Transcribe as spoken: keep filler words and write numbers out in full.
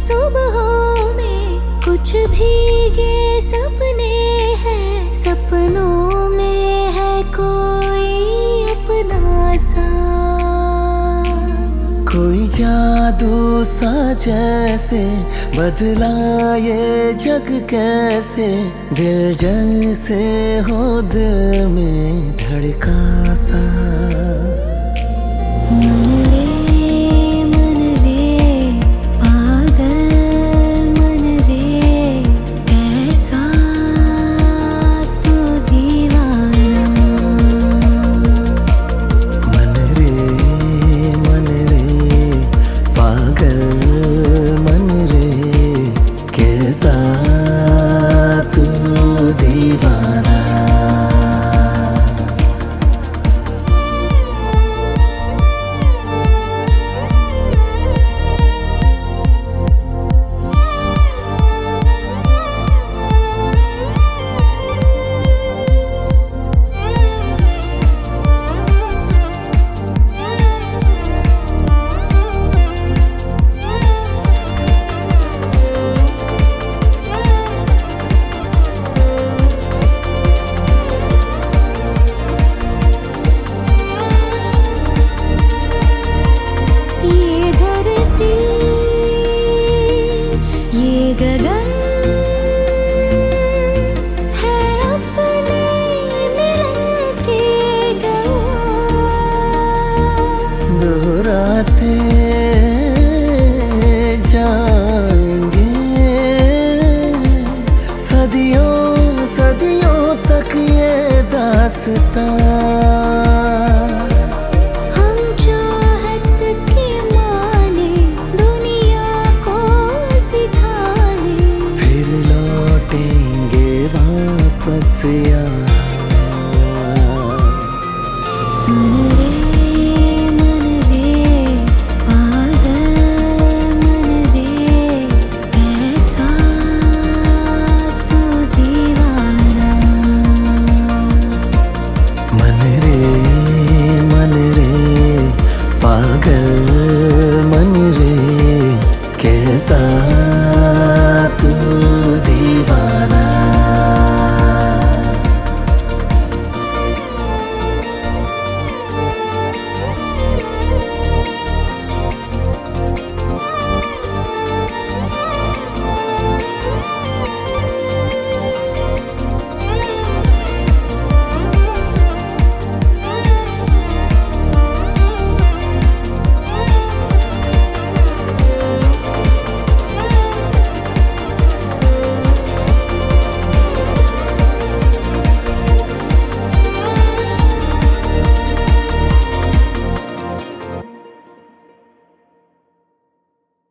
सुबहों में कुछ भीगे सपने हैं, सपनों में है कोई अपना सा, कोई जादू सा जैसे बदला ये जग कैसे, दिल जैसे हो दिल में धड़का सा। मन रे मन रे पागल मन रे, कैसा तू दीवाना। मन रे मन रे पागल मन रे, कैसा तू दीवाना। गगन है अपने मिलन के गवाह, दोहराते जाएंगे सदियों सदियों तक ये दास्तां। सुन रे मन रे पागल मन रे, कैसा तू दीवाना। मन रे मन रे पागल मन रे, कैसा